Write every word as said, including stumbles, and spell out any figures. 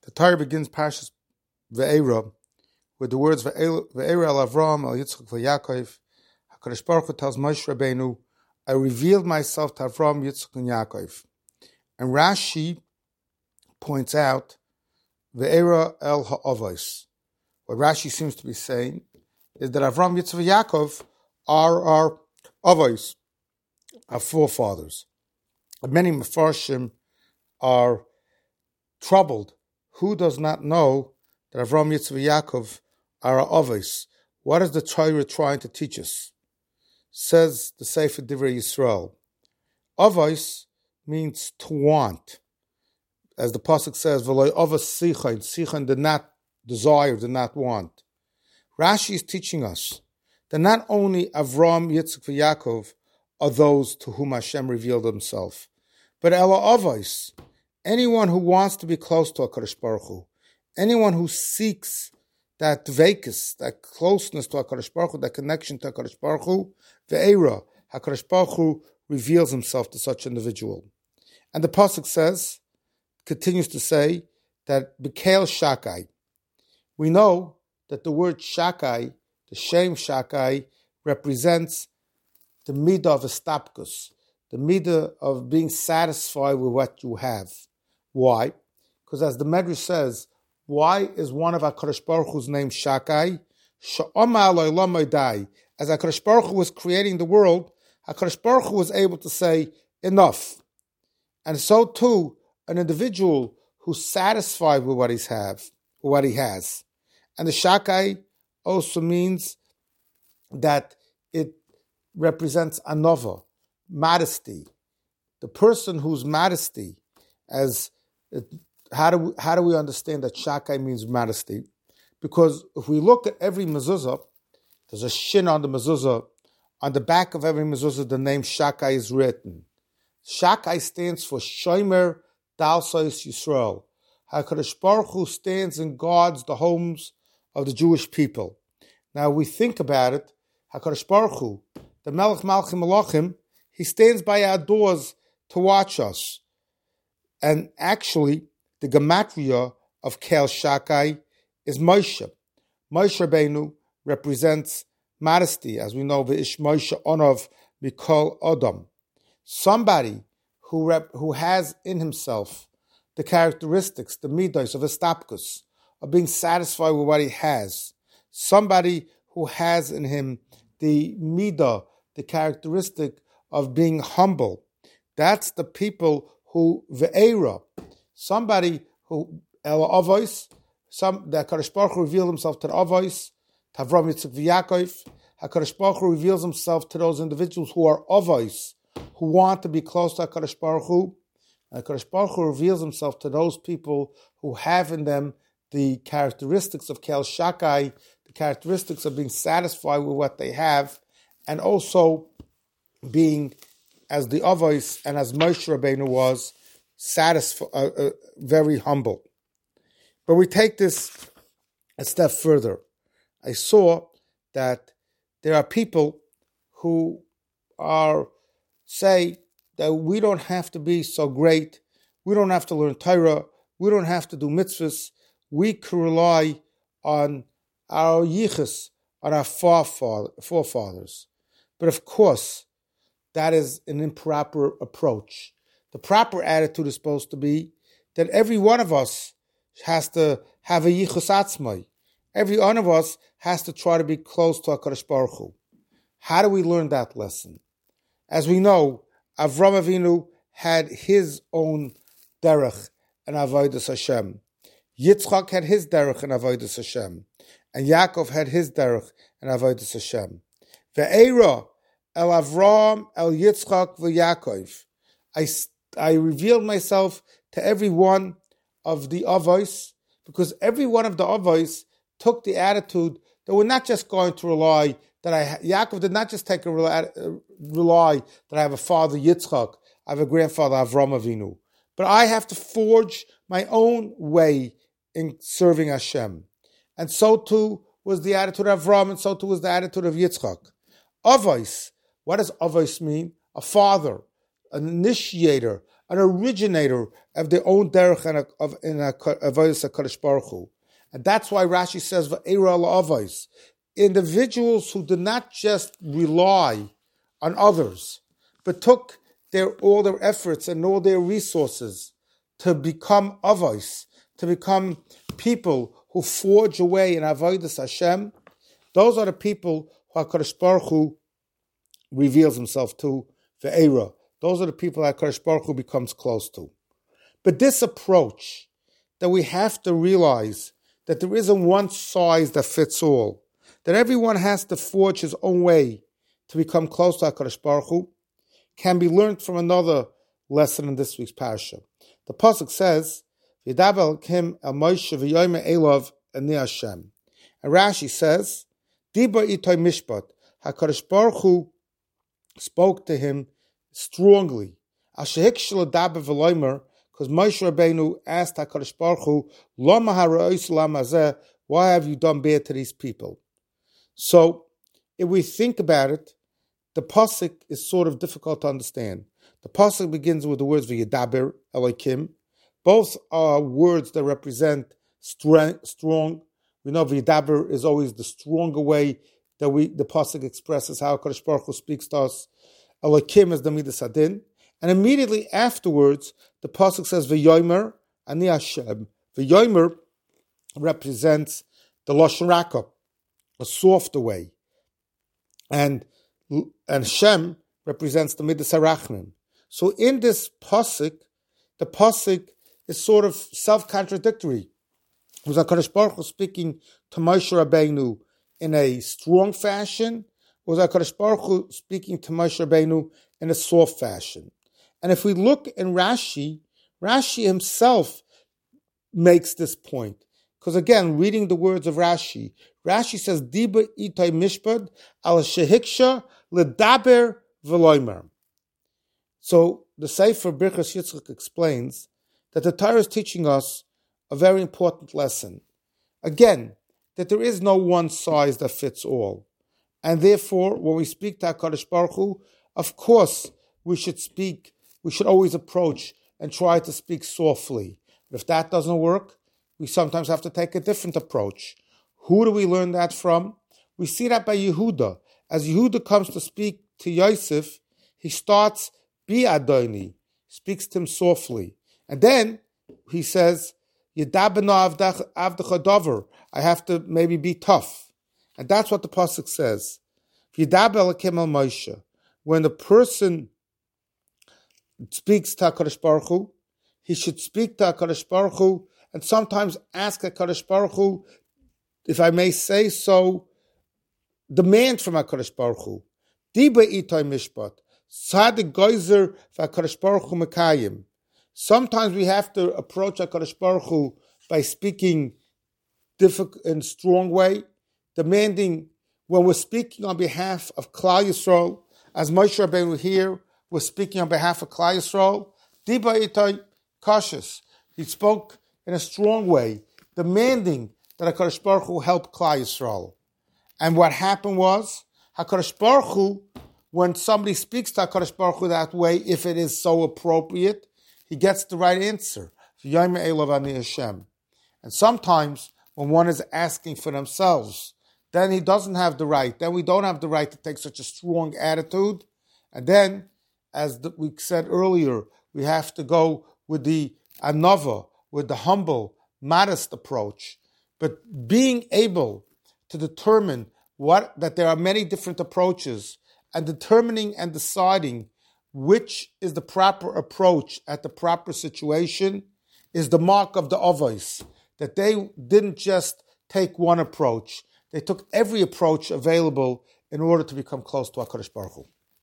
The Torah begins Parshas Ve'era with the words Ve'era el Avram el Yitzchak v'Yaakov. HaKadosh Baruch Hu tells Moshe Rabbeinu, I revealed myself to Avram, Yitzchak, and Yaakov. And Rashi points out Ve'era el Ha'avos. What Rashi seems to be saying is that Avram, Yitzchak, and Yaakov are our avos, our forefathers. And many Mefarshim are troubled. Who does not know that Avram, Yitzchak, and Yaakov are our avos? What is the Torah trying to teach us? Says the Sefer Divrei Yisrael. Avos means to want. As the pasuk says, V'lo avos sichain. Sichain did not desire, did not want. Rashi is teaching us that not only Avram, Yitzchak, and Yaakov are those to whom Hashem revealed himself, but Ela Avos, anyone who wants to be close to HaKadosh Baruch Hu, anyone who seeks that dveikus, that closeness to HaKadosh Baruch Hu, that connection to HaKadosh Baruch Hu, Ve'era, HaKadosh Baruch Hu reveals himself to such an individual. And the pasuk says, continues to say, that Bekel Shakai. We know that the word Shakai, the Shem Shakai, represents the midah of estapkus, the midah of being satisfied with what you have. Why? Because as the Medrash says, why is one of HaKadosh Baruch Hu's name Shakai? Sha'oma aloi lo modai. As HaKadosh Baruch Hu was creating the world, HaKadosh Baruch Hu was able to say, enough. And so too, an individual who's satisfied with what he's have, what he has. And the Shakai also means that it represents anova, modesty. The person whose modesty, as it, how do we, how do we understand that Shakai means modesty? Because if we look at every mezuzah, there's a shin on the mezuzah. On the back of every mezuzah, the name Shakai is written. Shakai stands for Shomer Dalsais Yisrael. HaKadosh Baruch Hu stands and guards the homes of the Jewish people. Now we think about it, HaKadosh Baruch Hu, the Melech Malchim Malachim, he stands by our doors to watch us. And actually, the gematria of Kel Shakai is Moshe. Moshe Rabbeinu represents modesty, as we know, V'ish Moshe Onov Mikol Odom. Somebody who rep, who has in himself the characteristics, the midos of estapkus, of being satisfied with what he has. Somebody who has in him the midah, the characteristic of being humble. That's the people who ve'era. Somebody who el avos, some the HaKadosh Baruch Hu revealed himself to the avos, to Avram, Yitzchak, v'Yaakov. HaKadosh Baruch Hu reveals himself to those individuals who are avos, who want to be close to HaKadosh Baruch Hu. HaKadosh Baruch Hu reveals himself to those people who have in them the characteristics of Kel Shakai, the characteristics of being satisfied with what they have, and also being, as the Avos and as Moshe Rabbeinu was, satisfied, uh, uh, very humble. But we take this a step further. I saw that there are people who are say that we don't have to be so great, we don't have to learn Torah, we don't have to do mitzvahs, we can rely on our yichus, on our forefathers. But of course, that is an improper approach. The proper attitude is supposed to be that every one of us has to have a yichus atzmai. Every one of us has to try to be close to HaKadosh Baruch Hu. How do we learn that lesson? As we know, Avram Avinu had his own derech and avodas Hashem. Yitzchak had his derech and avodas Hashem. And Yaakov had his derech and avodas Hashem. Ve'era el Avram el Yitzchak v'Yaakov. I, I revealed myself to every one of the avos, because every one of the avos took the attitude that we're not just going to rely, that I, Yaakov did not just take a rely, rely that I have a father Yitzchak, I have a grandfather Avram Avinu, but I have to forge my own way in serving Hashem. And so too was the attitude of Avram, and so too was the attitude of Yitzchak. Avos, what does avos mean? A father, an initiator, an originator of their own derech and of in a avodas HaKadosh Baruch Hu. And that's why Rashi says, V'eira la'avos. Individuals who did not just rely on others, but took their all their efforts and all their resources to become avos, to become people who forge away in avodas Hashem. Those are the people who HaKadosh Baruch Hu reveals himself to, V'eira. Those are the people that HaKadosh Baruch Hu becomes close to. But this approach, that we have to realize that there isn't one size that fits all, that everyone has to forge his own way to become close to HaKadosh Baruch Hu, can be learned from another lesson in this week's parasha. The pasuk says, "V'yidaber Elokim el Moshe v'yomer Elov ani Hashem." And Rashi says, "Dibar itoy mishpat." HaKadosh Baruch Hu spoke to him strongly. Because Moshe Rabbeinu asked HaKadosh Baruch Hu, "Lama hara'os lama zeh?" Why have you done bad to these people? So, if we think about it, the pasuk is sort of difficult to understand. The pasuk begins with the words "V'yidaber Elokim." Both are words that represent strength, strong. We know V'yidaber is always the stronger way that we the pasuk expresses how HaKadosh Baruch Hu speaks to us. Elokim is the midas hadin, and immediately afterwards the pasuk says "V'yomer ani Hashem." V'yomer represents the lashon rakah, a softer way, and and Hashem represents the midas harachmim. So in this pasuk, the pasuk is sort of self-contradictory. Was HaKadosh Baruch Hu speaking to Moshe Rabbeinu in a strong fashion? Or was HaKadosh Baruch Hu speaking to Moshe Rabbeinu in a soft fashion? And if we look in Rashi, Rashi himself makes this point. Because again, reading the words of Rashi, Rashi says, Diba itay mishpad al shehiksha ledaber v'loimer. So the Sefer Birchas Yitzchak explains that the Torah is teaching us a very important lesson. Again, that there is no one size that fits all. And therefore, when we speak to HaKadosh Baruch Hu, of course, we should speak, we should always approach and try to speak softly. But if that doesn't work, we sometimes have to take a different approach. Who do we learn that from? We see that by Yehuda. As Yehuda comes to speak to Yosef, he starts, Bi Adoni, speaks to him softly. And then he says, Yedabena avdecha dover, I have to maybe be tough. And that's what the pasuk says. Yedabel Elokim el Moshe. When the person speaks to HaKadosh Baruch Hu, he should speak to HaKadosh Baruch Hu and sometimes ask HaKadosh Baruch Hu, if I may say so, demand from HaKadosh Baruch Hu. Diba itoy mishpat. Sadik goizer v'HaKadosh Baruch Hu mekayim. Sometimes we have to approach HaKadosh Baruch Hu by speaking difficult and strong way, demanding when we're speaking on behalf of Klal Yisrael, as Moshe Rabbeinu here was speaking on behalf of Klal Yisrael, Diba itoy cautious. He spoke in a strong way, demanding that HaKadosh Baruch Hu help Klal Yisrael. And what happened was, HaKadosh Baruch Hu, when somebody speaks to HaKadosh Baruch Hu that way, if it is so appropriate, he gets the right answer. And sometimes, when one is asking for themselves, then he doesn't have the right. Then we don't have the right to take such a strong attitude. And then, as the, we said earlier, we have to go with the anava, with the humble, modest approach. But being able to determine what that there are many different approaches, and determining and deciding which is the proper approach at the proper situation is the mark of the avos, that they didn't just take one approach. They took every approach available in order to become close to HaKadosh Baruch Hu.